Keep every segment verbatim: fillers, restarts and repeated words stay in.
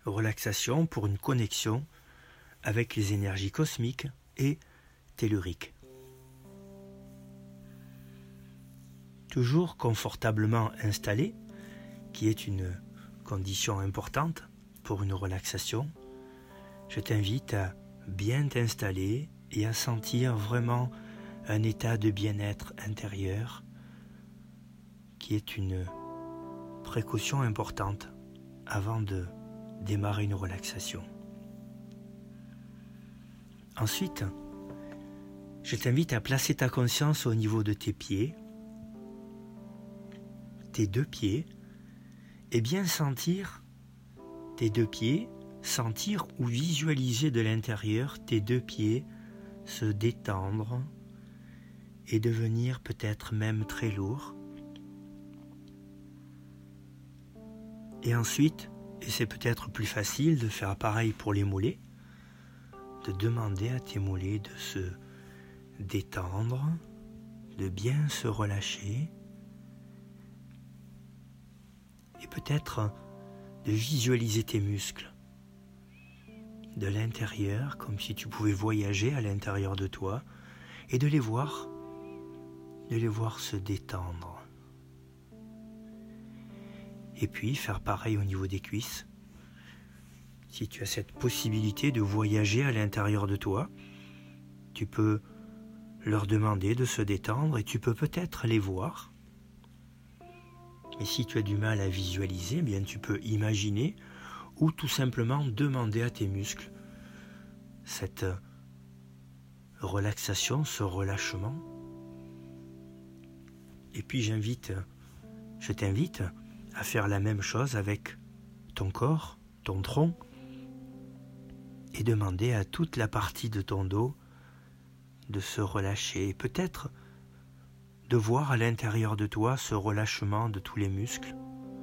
relaxation pour une connexion avec les énergies cosmiques et telluriques. Toujours confortablement installé, qui est une condition importante pour une relaxation, je t'invite à bien t'installer et à sentir vraiment un état de bien-être intérieur qui est une précaution importante avant de démarrer une relaxation. Ensuite, je t'invite à placer ta conscience au niveau de tes pieds, tes deux pieds, et bien sentir tes deux pieds, sentir ou visualiser de l'intérieur tes deux pieds se détendre et devenir peut-être même très lourds. Et ensuite, et c'est peut-être plus facile de faire pareil pour les mollets, de demander à tes mollets de se détendre, de bien se relâcher, et peut-être de visualiser tes muscles de l'intérieur, comme si tu pouvais voyager à l'intérieur de toi, et de les voir, de les voir se détendre. Et puis faire pareil au niveau des cuisses. Si tu as cette possibilité de voyager à l'intérieur de toi, tu peux leur demander de se détendre et tu peux peut-être les voir. Et si tu as du mal à visualiser, eh bien tu peux imaginer ou tout simplement demander à tes muscles cette relaxation, ce relâchement. Et puis j'invite, je t'invite à faire la même chose avec ton corps, ton tronc, et demander à toute la partie de ton dos de se relâcher. Et peut-être de voir à l'intérieur de toi ce relâchement de tous les muscles.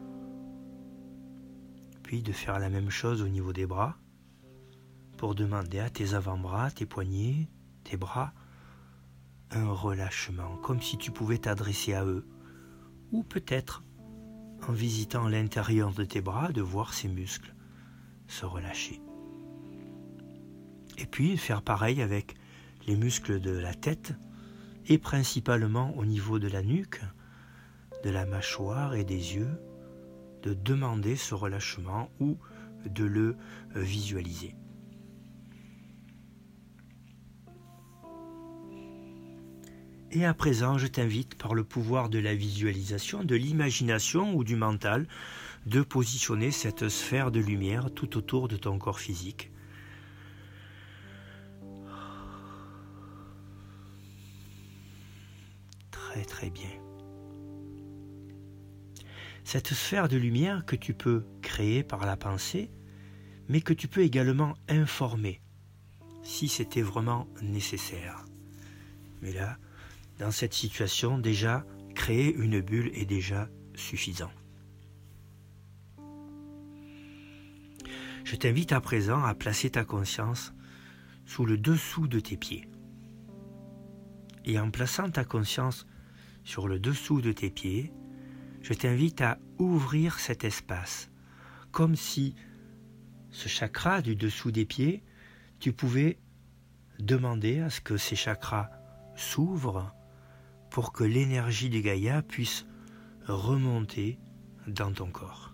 Puis de faire la même chose au niveau des bras pour demander à tes avant-bras, tes poignets, tes bras, un relâchement, comme si tu pouvais t'adresser à eux. Ou peut-être, en visitant l'intérieur de tes bras, de voir ces muscles se relâcher. Et puis faire pareil avec les muscles de la tête et principalement au niveau de la nuque, de la mâchoire et des yeux, de demander ce relâchement ou de le visualiser. Et à présent, je t'invite par le pouvoir de la visualisation, de l'imagination ou du mental, de positionner cette sphère de lumière tout autour de ton corps physique. Très très bien. Cette sphère de lumière que tu peux créer par la pensée, mais que tu peux également informer, si c'était vraiment nécessaire. Mais là, dans cette situation, déjà, créer une bulle est déjà suffisant. Je t'invite à présent à placer ta conscience sous le dessous de tes pieds. Et en plaçant ta conscience sur le dessous de tes pieds, je t'invite à ouvrir cet espace, comme si ce chakra du dessous des pieds, tu pouvais demander à ce que ces chakras s'ouvrent pour que l'énergie de Gaïa puisse remonter dans ton corps.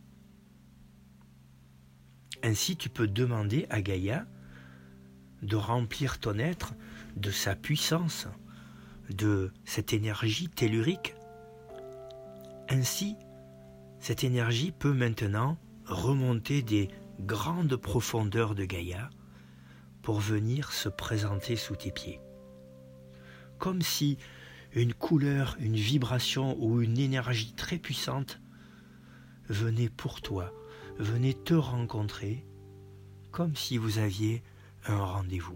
Ainsi, tu peux demander à Gaïa de remplir ton être de sa puissance, de cette énergie tellurique. Ainsi, cette énergie peut maintenant remonter des grandes profondeurs de Gaïa pour venir se présenter sous tes pieds. Comme si une couleur, une vibration ou une énergie très puissante venait pour toi, venait te rencontrer, comme si vous aviez un rendez-vous.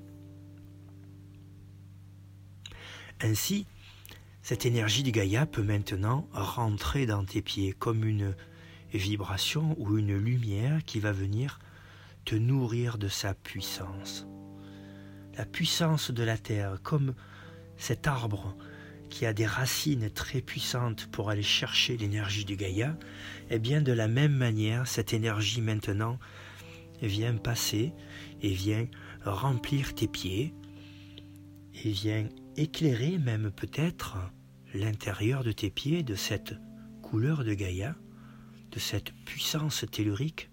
Ainsi, cette énergie de Gaïa peut maintenant rentrer dans tes pieds comme une vibration ou une lumière qui va venir te nourrir de sa puissance. La puissance de la terre, comme cet arbre qui a des racines très puissantes pour aller chercher l'énergie du Gaïa, eh bien de la même manière, cette énergie maintenant vient passer et vient remplir tes pieds et vient éclairer même peut-être l'intérieur de tes pieds de cette couleur de Gaïa, de cette puissance tellurique.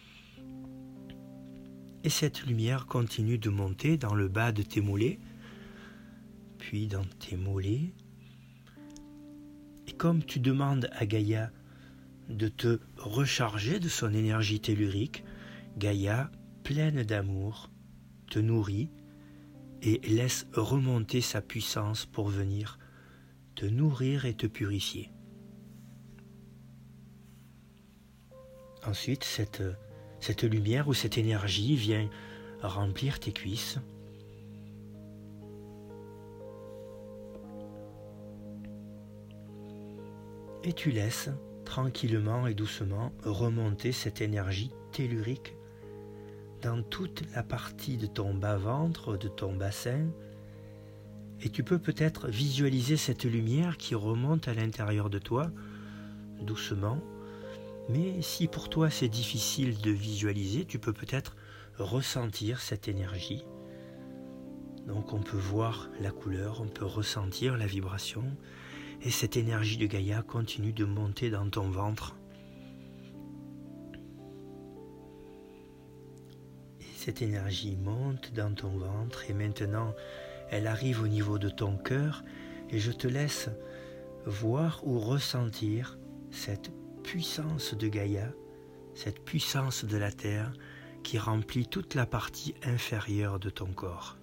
Et cette lumière continue de monter dans le bas de tes mollets, puis dans tes mollets. Et comme tu demandes à Gaïa de te recharger de son énergie tellurique, Gaïa, pleine d'amour, te nourrit et laisse remonter sa puissance pour venir te nourrir et te purifier. Ensuite, cette, cette lumière ou cette énergie vient remplir tes cuisses. Et tu laisses tranquillement et doucement remonter cette énergie tellurique dans toute la partie de ton bas-ventre, de ton bassin. Et tu peux peut-être visualiser cette lumière qui remonte à l'intérieur de toi, doucement. Mais si pour toi c'est difficile de visualiser, tu peux peut-être ressentir cette énergie. Donc on peut voir la couleur, on peut ressentir la vibration. Et cette énergie de Gaïa continue de monter dans ton ventre. Et cette énergie monte dans ton ventre et maintenant elle arrive au niveau de ton cœur et je te laisse voir ou ressentir cette puissance de Gaïa, cette puissance de la terre qui remplit toute la partie inférieure de ton corps.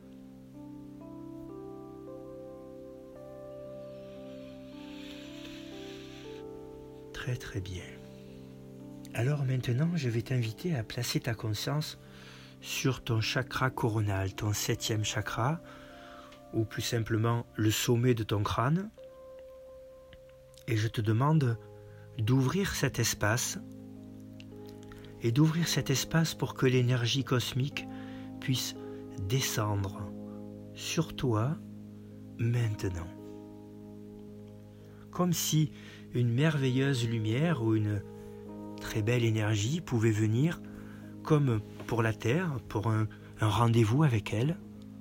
Très très bien. Alors maintenant, je vais t'inviter à placer ta conscience sur ton chakra coronal, ton septième chakra, ou plus simplement le sommet de ton crâne. Et je te demande d'ouvrir cet espace, et d'ouvrir cet espace pour que l'énergie cosmique puisse descendre sur toi maintenant. Comme si une merveilleuse lumière ou une très belle énergie pouvait venir, comme pour la Terre, pour un, un rendez-vous avec elle.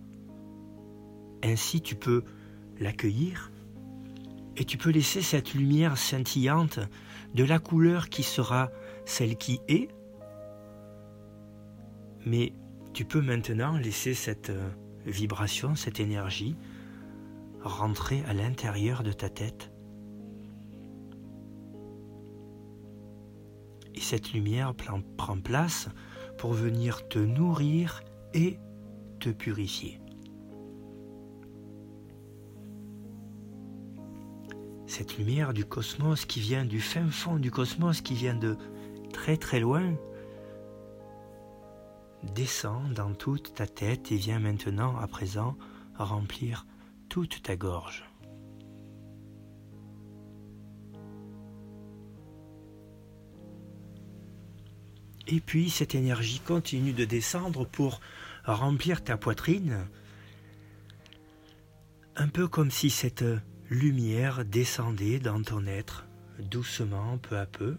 Ainsi tu peux l'accueillir et tu peux laisser cette lumière scintillante de la couleur qui sera celle qui est. Mais tu peux maintenant laisser cette vibration, cette énergie rentrer à l'intérieur de ta tête. Et cette lumière prend place pour venir te nourrir et te purifier. Cette lumière du cosmos qui vient du fin fond du cosmos, qui vient de très très loin, descend dans toute ta tête et vient maintenant, à présent, remplir toute ta gorge. Et puis cette énergie continue de descendre pour remplir ta poitrine, un peu comme si cette lumière descendait dans ton être, doucement, peu à peu.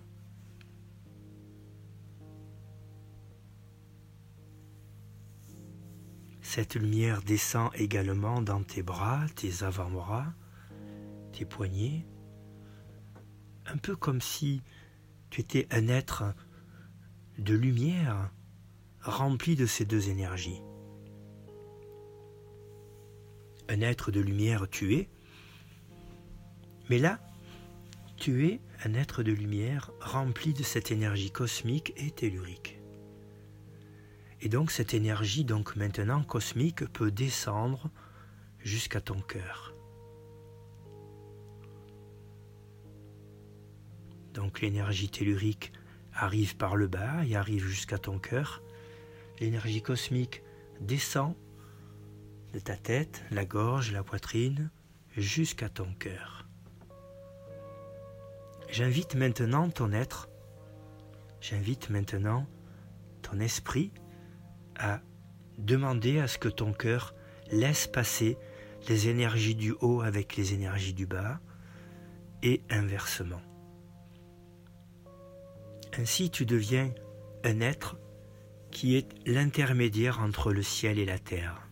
Cette lumière descend également dans tes bras, tes avant-bras, tes poignets, un peu comme si tu étais un être de lumière rempli de ces deux énergies. Un être de lumière tu es, mais là, tu es un être de lumière rempli de cette énergie cosmique et tellurique. Et donc cette énergie, donc maintenant cosmique, peut descendre jusqu'à ton cœur. Donc l'énergie tellurique arrive par le bas et arrive jusqu'à ton cœur. L'énergie cosmique descend de ta tête, la gorge, la poitrine, jusqu'à ton cœur. J'invite maintenant ton être, j'invite maintenant ton esprit à demander à ce que ton cœur laisse passer les énergies du haut avec les énergies du bas, et inversement. Ainsi, tu deviens un être qui est l'intermédiaire entre le ciel et la terre.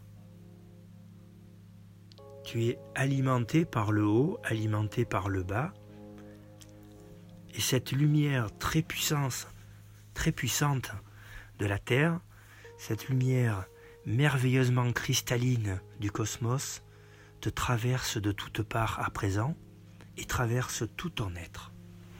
Tu es alimenté par le haut, alimenté par le bas, et cette lumière très puissante, très puissante de la terre, cette lumière merveilleusement cristalline du cosmos, te traverse de toutes parts à présent et traverse tout ton être.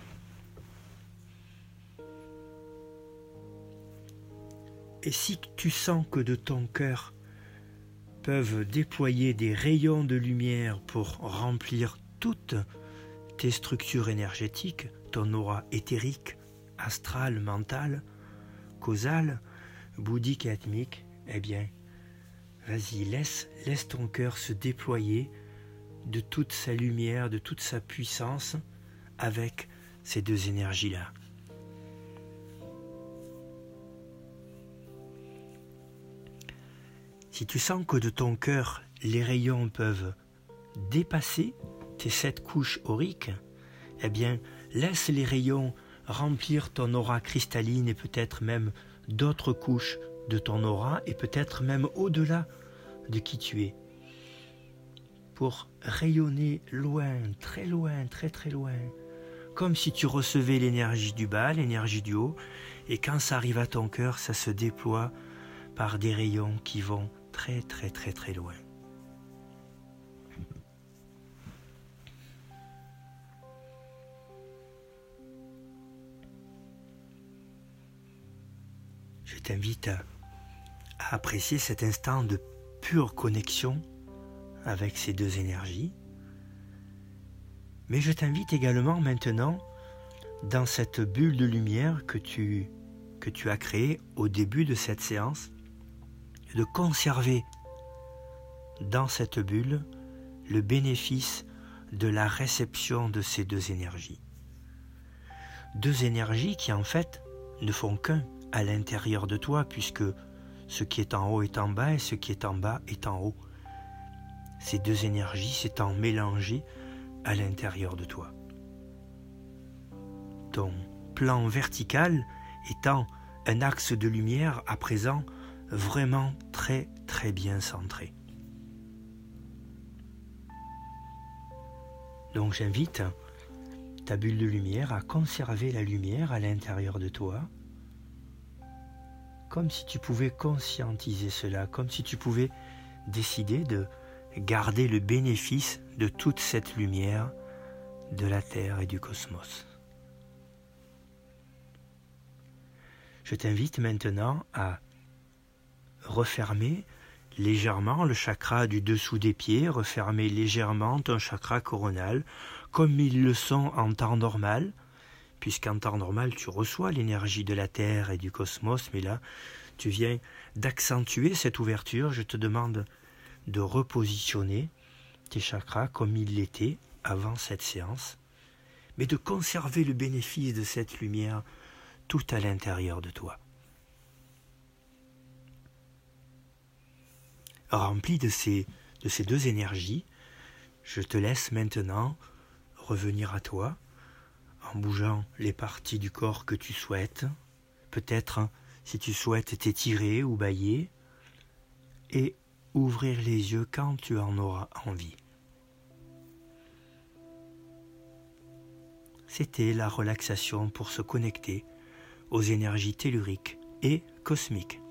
Et si tu sens que de ton cœur peuvent déployer des rayons de lumière pour remplir toutes tes structures énergétiques, ton aura éthérique, astrale, mentale, causale, bouddhique et atmique, eh bien, vas-y, laisse, laisse ton cœur se déployer de toute sa lumière, de toute sa puissance avec ces deux énergies-là. Si tu sens que de ton cœur, les rayons peuvent dépasser tes sept couches auriques, eh bien, laisse les rayons remplir ton aura cristalline et peut-être même d'autres couches de ton aura et peut-être même au-delà de qui tu es, pour rayonner loin, très loin, très très loin, comme si tu recevais l'énergie du bas, l'énergie du haut, et quand ça arrive à ton cœur, ça se déploie par des rayons qui vont très très très très loin. Je t'invite à, à apprécier cet instant de pure connexion avec ces deux énergies. Mais je t'invite également maintenant, dans cette bulle de lumière que tu, que tu as créée au début de cette séance, de conserver dans cette bulle le bénéfice de la réception de ces deux énergies. Deux énergies qui en fait ne font qu'un à l'intérieur de toi, puisque ce qui est en haut est en bas et ce qui est en bas est en haut. Ces deux énergies s'étant mélangées à l'intérieur de toi. Ton plan vertical étant un axe de lumière à présent vraiment très très bien centré. Donc j'invite ta bulle de lumière à conserver la lumière à l'intérieur de toi, comme si tu pouvais conscientiser cela, comme si tu pouvais décider de garder le bénéfice de toute cette lumière de la Terre et du cosmos. Je t'invite maintenant à refermer légèrement le chakra du dessous des pieds, refermer légèrement ton chakra coronal, comme ils le sont en temps normal, puisqu'en temps normal tu reçois l'énergie de la Terre et du cosmos, mais là tu viens d'accentuer cette ouverture. Je te demande de repositionner tes chakras comme ils l'étaient avant cette séance, mais de conserver le bénéfice de cette lumière tout à l'intérieur de toi. Rempli de ces, de ces deux énergies, je te laisse maintenant revenir à toi en bougeant les parties du corps que tu souhaites, peut-être si tu souhaites t'étirer ou bâiller, et ouvrir les yeux quand tu en auras envie. C'était la relaxation pour se connecter aux énergies telluriques et cosmiques.